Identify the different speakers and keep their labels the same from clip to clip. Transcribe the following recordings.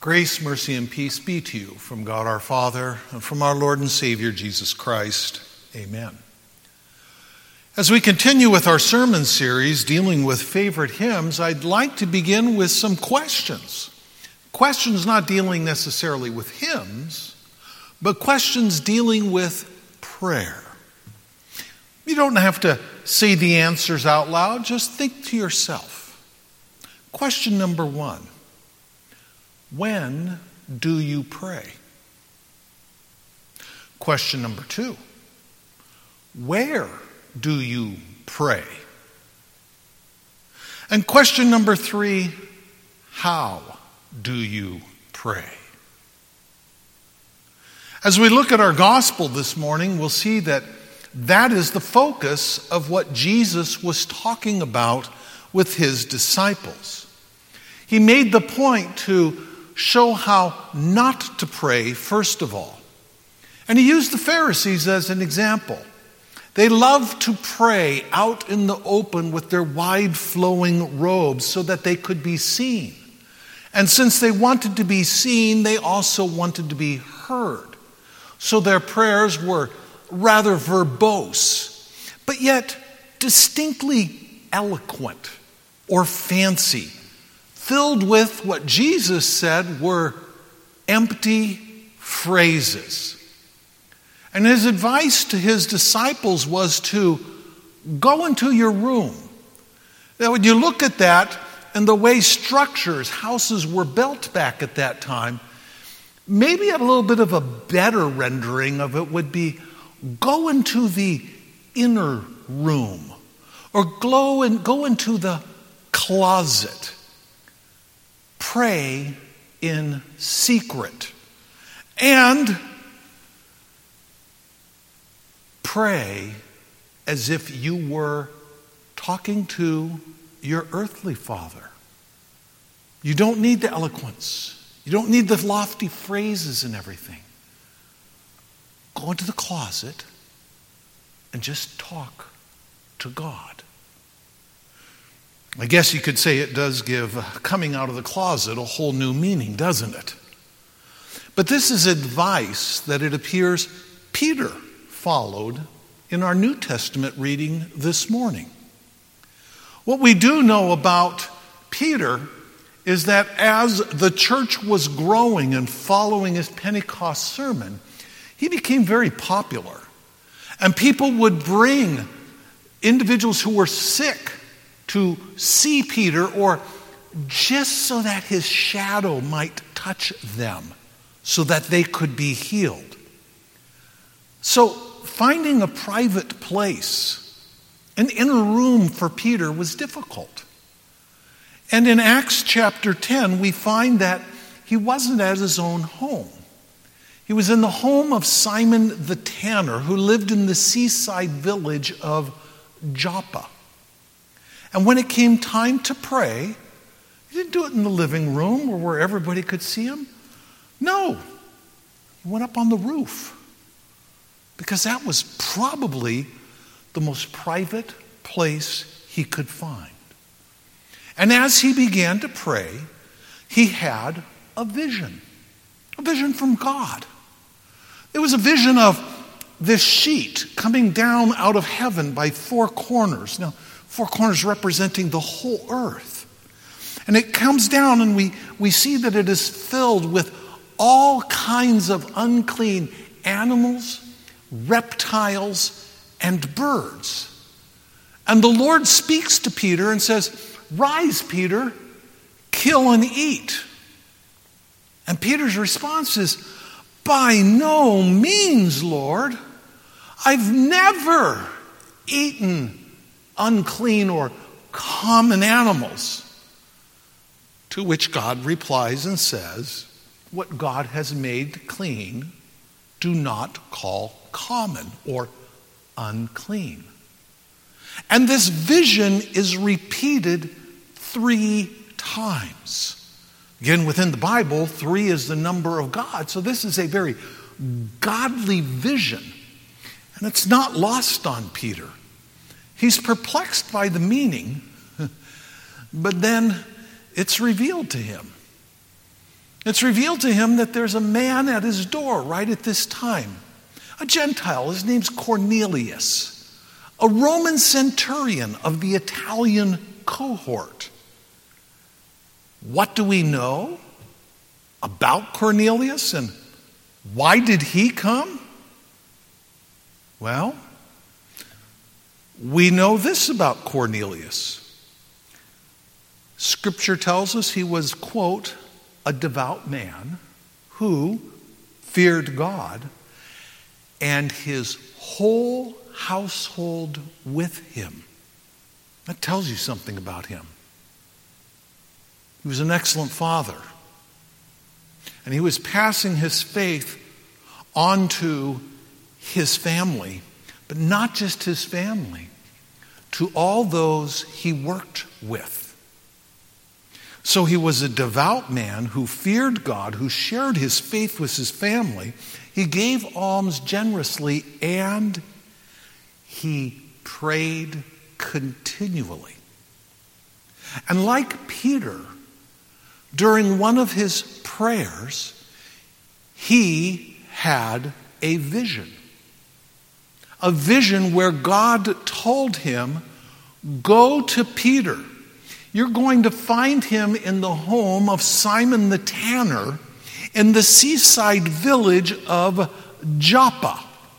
Speaker 1: Grace, mercy, and peace be to you from God our Father and from our Lord and Savior Jesus Christ. Amen. As we continue with our sermon series dealing with favorite hymns, I'd like to begin with some questions. Questions not dealing necessarily with hymns, but questions dealing with prayer. You don't have to say the answers out loud, just think to yourself. Question number 1. When do you pray? Question number 2. Where do you pray? And question number 3, how do you pray? As we look at our gospel this morning, we'll see that is the focus of what Jesus was talking about with his disciples. He made the point to show how not to pray, first of all. And he used the Pharisees as an example. They loved to pray out in the open with their wide flowing robes so that they could be seen. And since they wanted to be seen, they also wanted to be heard. So their prayers were rather verbose, but yet distinctly eloquent or fancy, filled with what Jesus said were empty phrases. And his advice to his disciples was to go into your room. Now, when you look at that and the way houses were built back at that time, maybe a little bit of a better rendering of it would be go into the inner room or go into the closet. Pray in secret. And pray as if you were talking to your earthly father. You don't need the eloquence. You don't need the lofty phrases and everything. Go into the closet and just talk to God. I guess you could say it does give coming out of the closet a whole new meaning, doesn't it? But this is advice that it appears Peter followed in our New Testament reading this morning. What we do know about Peter is that as the church was growing and following his Pentecost sermon, he became very popular. And people would bring individuals who were sick to see Peter, or just so that his shadow might touch them, so that they could be healed. So finding a private place, an inner room for Peter was difficult. And in Acts chapter 10, we find that he wasn't at his own home. He was in the home of Simon the tanner, who lived in the seaside village of Joppa. And when it came time to pray, he didn't do it in the living room or where everybody could see him. No, he went up on the roof, because that was probably the most private place he could find. And as he began to pray, he had a vision from God. It was a vision of this sheet coming down out of heaven by 4 corners. Now, 4 corners representing the whole earth. And it comes down and we see that it is filled with all kinds of unclean animals, reptiles, and birds. And the Lord speaks to Peter and says, "Rise, Peter, kill and eat." And Peter's response is, "By no means, Lord. I've never eaten unclean or common animals." To which God replies and says, "What God has made clean, do not call common or unclean." And this vision is repeated 3 times. Again, within the Bible, 3 is the number of God. So this is a very godly vision. And it's not lost on Peter. He's perplexed by the meaning, but then it's revealed to him. It's revealed to him that there's a man at his door right at this time, a Gentile. His name's Cornelius, a Roman centurion of the Italian cohort. What do we know about Cornelius and why did he come? Well, we know this about Cornelius. Scripture tells us he was, quote, a devout man who feared God and his whole household with him. That tells you something about him. He was an excellent father. And he was passing his faith on to his family, but not just his family, to all those he worked with. So he was a devout man who feared God, who shared his faith with his family. He gave alms generously, and he prayed continually. And like Peter, during one of his prayers, he had a vision where God told him, go to Peter. You're going to find him in the home of Simon the tanner in the seaside village of Joppa.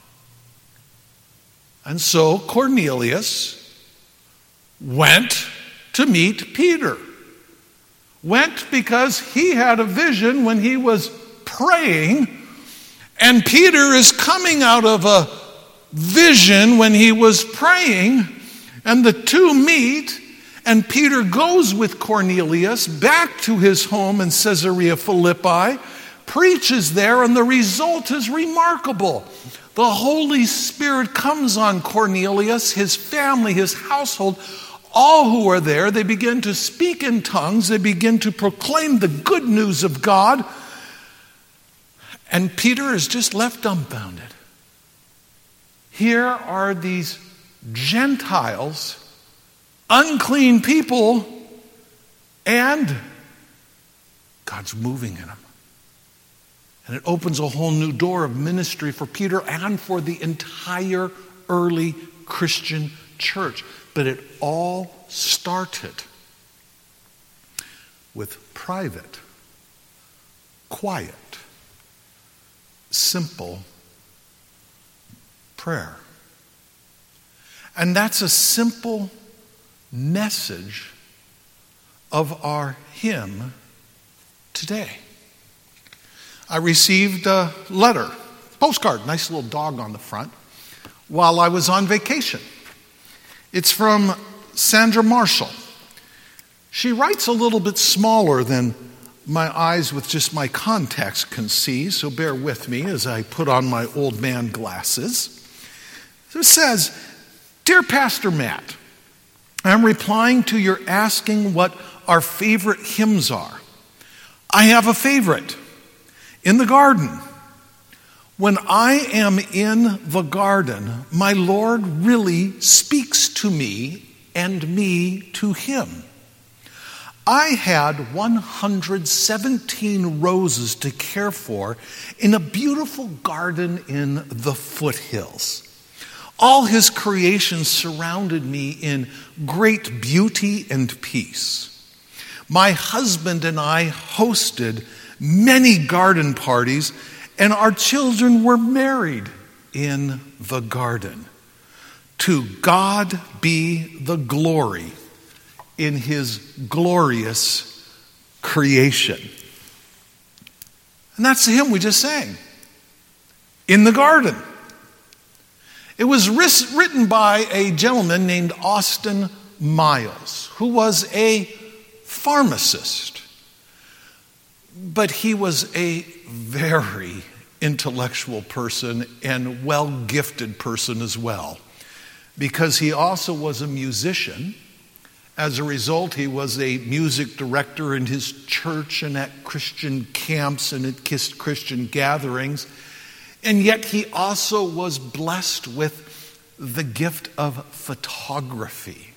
Speaker 1: And so Cornelius went to meet Peter. Went because he had a vision when he was praying, and Peter is coming out of a vision when he was praying, and the two meet, and Peter goes with Cornelius back to his home in Caesarea Philippi, preaches there, and the result is remarkable. The Holy Spirit comes on Cornelius, his family, his household, all who are there. They begin to speak in tongues. They begin to proclaim the good news of God. And Peter is just left dumbfounded. Here are these Gentiles, unclean people, and God's moving in them. And it opens a whole new door of ministry for Peter and for the entire early Christian church. But it all started with private, quiet, simple prayer. And that's a simple message of our hymn today. I received a letter, postcard, nice little dog on the front, while I was on vacation. It's from Sandra Marshall. She writes a little bit smaller than my eyes with just my contacts can see, so bear with me as I put on my old man glasses. So it says, Dear Pastor Matt, I'm replying to your asking what our favorite hymns are. I have a favorite, In the Garden. When I am in the garden, my Lord really speaks to me and me to him. I had 117 roses to care for in a beautiful garden in the foothills. All his creations surrounded me in great beauty and peace. My husband and I hosted many garden parties, and our children were married in the garden. To God be the glory in his glorious creation. And that's the hymn we just sang. In the Garden. It was written by a gentleman named Austin Miles, who was a pharmacist. But he was a very intellectual person and well-gifted person as well, because he also was a musician. As a result, he was a music director in his church and at Christian camps and at Christian gatherings. And yet he also was blessed with the gift of photography.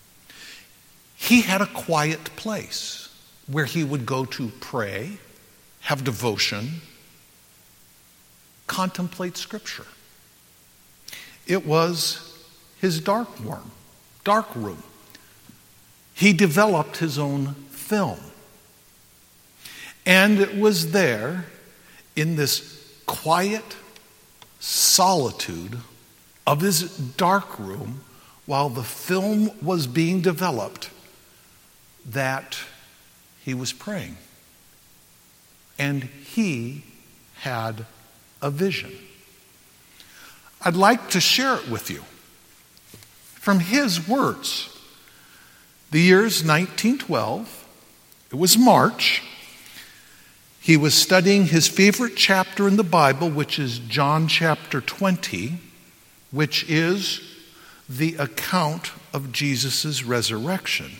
Speaker 1: He had a quiet place where he would go to pray have devotion, contemplate Scripture. It was his dark room. He developed his own film. And it was there, in this quiet solitude of his dark room, while the film was being developed, that he was praying. And he had a vision. I'd like to share it with you from his words. The year's 1912. It was March. He was studying his favorite chapter in the Bible, which is John chapter 20, which is the account of Jesus' resurrection.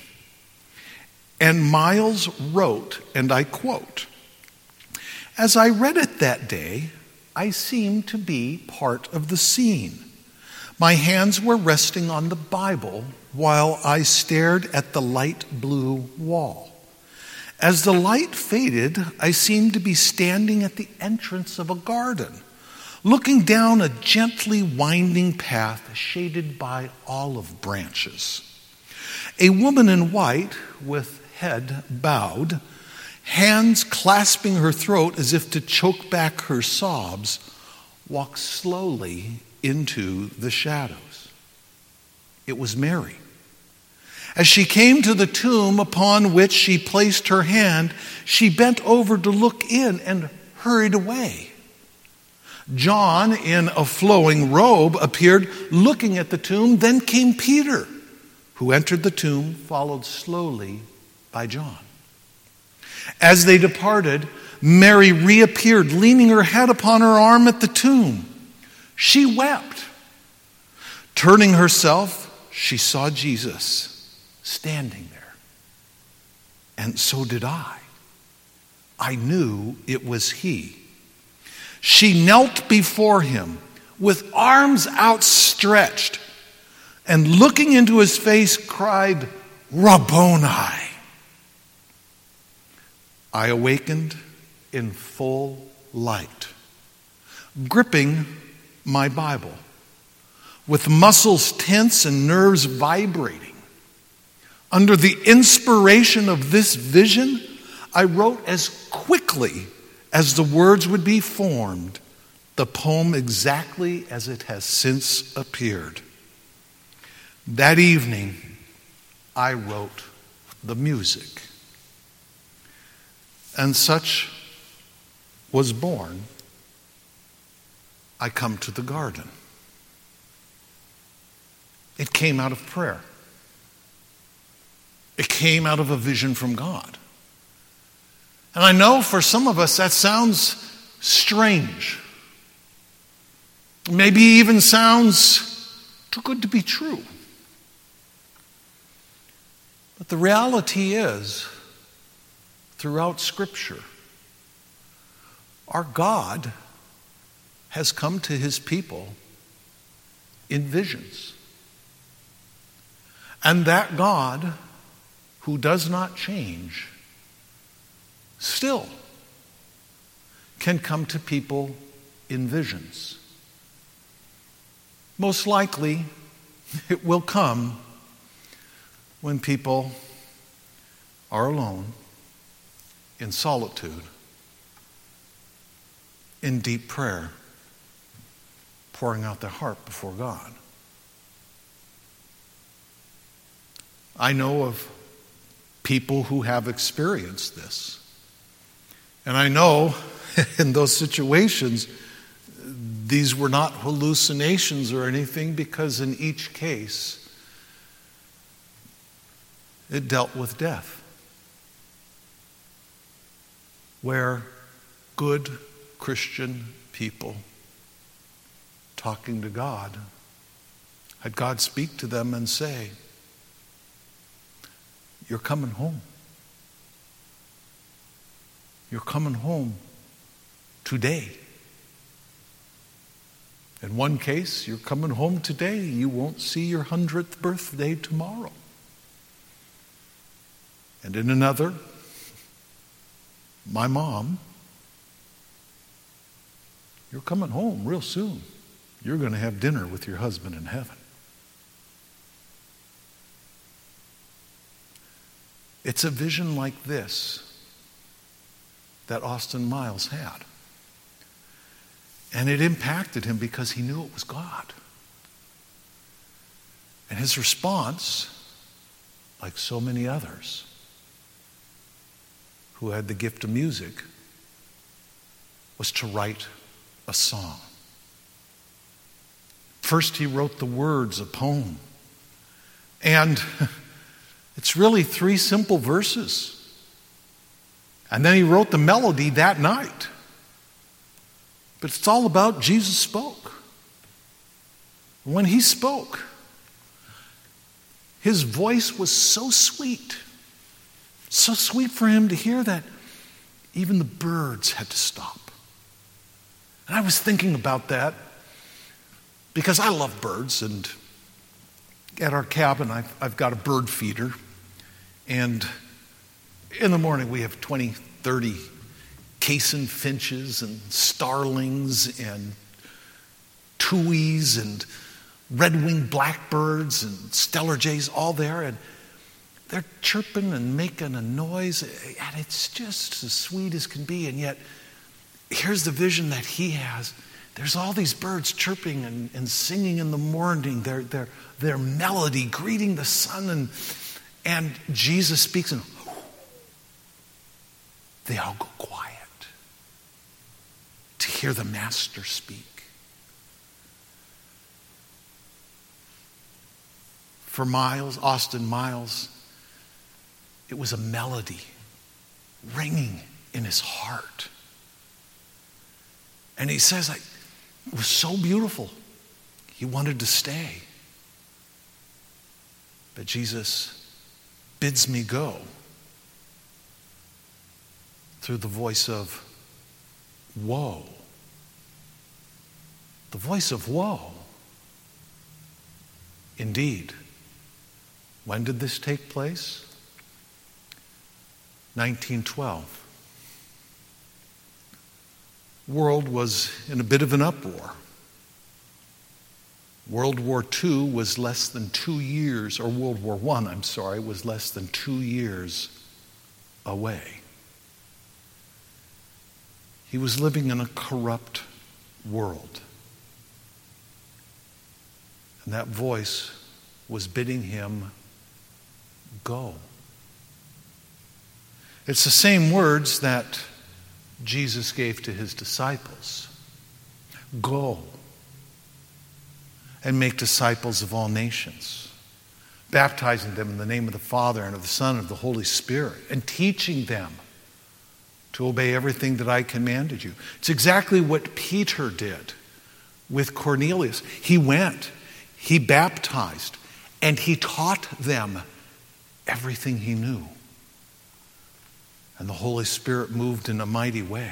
Speaker 1: And Miles wrote, and I quote, "As I read it that day, I seemed to be part of the scene. My hands were resting on the Bible while I stared at the light blue wall. As the light faded, I seemed to be standing at the entrance of a garden, looking down a gently winding path shaded by olive branches. A woman in white, with head bowed, hands clasping her throat as if to choke back her sobs, walked slowly into the shadows. It was Mary. As she came to the tomb upon which she placed her hand, she bent over to look in and hurried away. John, in a flowing robe, appeared looking at the tomb. Then came Peter, who entered the tomb, followed slowly by John. As they departed, Mary reappeared, leaning her head upon her arm at the tomb. She wept. Turning herself, she saw Jesus standing there. And so did I. I knew it was he. She knelt before him with arms outstretched and looking into his face cried, "Rabboni." I awakened in full light, gripping my Bible, with muscles tense and nerves vibrating. Under the inspiration of this vision, I wrote as quickly as the words would be formed, the poem exactly as it has since appeared. That evening, I wrote the music. And such was born I Come to the Garden. It came out of prayer. It came out of a vision from God. And I know for some of us that sounds strange. Maybe even sounds too good to be true. But the reality is, throughout Scripture, our God has come to his people in visions. And that God, who does not change, still can come to people in visions. Most likely, it will come when people are alone, in solitude, in deep prayer, pouring out their heart before God. I know of people who have experienced this. And I know in those situations, these were not hallucinations or anything, because in each case, it dealt with death, where good Christian people talking to God had God speak to them and say, "You're coming home. You're coming home today." In one case, you're coming home today. You won't see your 100th birthday tomorrow. And in another, my mom You're coming home real soon. You're going to have dinner with your husband in heaven. It's a vision like this that Austin Miles had. And it impacted him because he knew it was God. And his response, like so many others who had the gift of music, was to write a song. First, he wrote the words, a poem. And it's really 3 simple verses. And then he wrote the melody that night. But it's all about Jesus spoke. When he spoke, his voice was so sweet for him to hear that even the birds had to stop. And I was thinking about that because I love birds, and at our cabin I've got a bird feeder, and in the morning we have 20, 30 cason finches and starlings and tuis and red-winged blackbirds and stellar jays all there, and they're chirping and making a noise, and it's just as sweet as can be. And yet here's the vision that he has. There's all these birds chirping and singing in the morning, their melody greeting the sun, and Jesus speaks, and they all go quiet to hear the Master speak. For Miles, Austin Miles, it was a melody ringing in his heart. And he says, it was so beautiful, he wanted to stay. But Jesus bids me go through the voice of woe. The voice of woe. Indeed. When did this take place? 1912. World was in a bit of an uproar. World War II was less than 2 years, or World War I, was less than 2 years away. He was living in a corrupt world. And that voice was bidding him go. It's the same words that Jesus gave to his disciples. Go and make disciples of all nations, baptizing them in the name of the Father and of the Son and of the Holy Spirit, and teaching them to obey everything that I commanded you. It's exactly what Peter did with Cornelius. He went, he baptized, and he taught them everything he knew. And the Holy Spirit moved in a mighty way.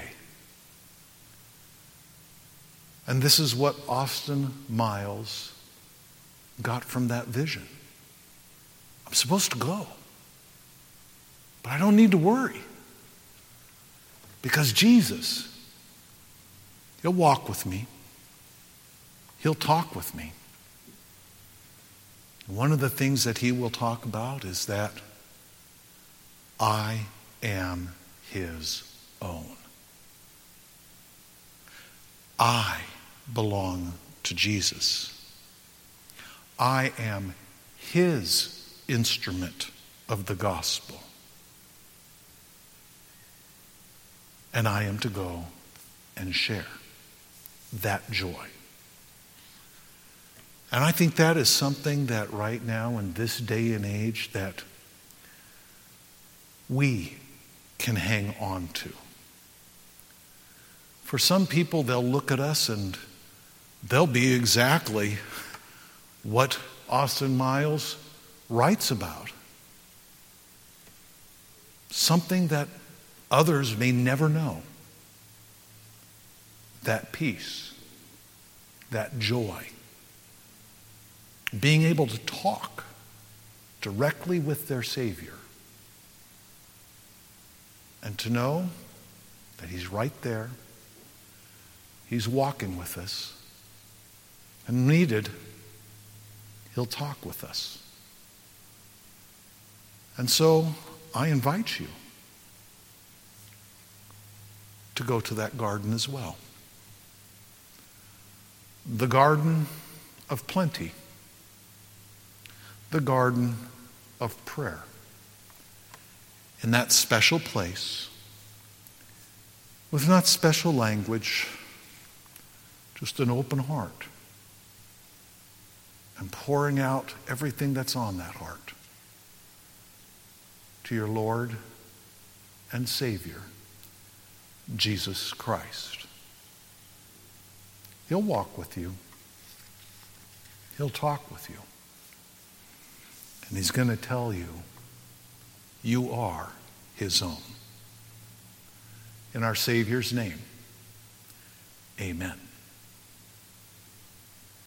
Speaker 1: And this is what Austin Miles got from that vision. I'm supposed to go, but I don't need to worry. Because Jesus, he'll walk with me. He'll talk with me. One of the things that he will talk about is that I am his own. I belong to Jesus. I am his instrument of the gospel. And I am to go and share that joy. And I think that is something that right now in this day and age that we can hang on to. For some people, they'll look at us and they'll be exactly what Austin Miles writes about. Something that others may never know. That peace, that joy. Being able to talk directly with their Savior. And to know that he's right there, He's walking with us. And needed, he'll talk with us. And so I invite you to go to that garden as well. The garden of plenty. The garden of prayer. In that special place, with not special language, just an open heart, and pouring out everything that's on that heart to your Lord and Savior, Jesus Christ. He'll walk with you. He'll talk with you. And he's going to tell you, you are his own. In our Savior's name, amen.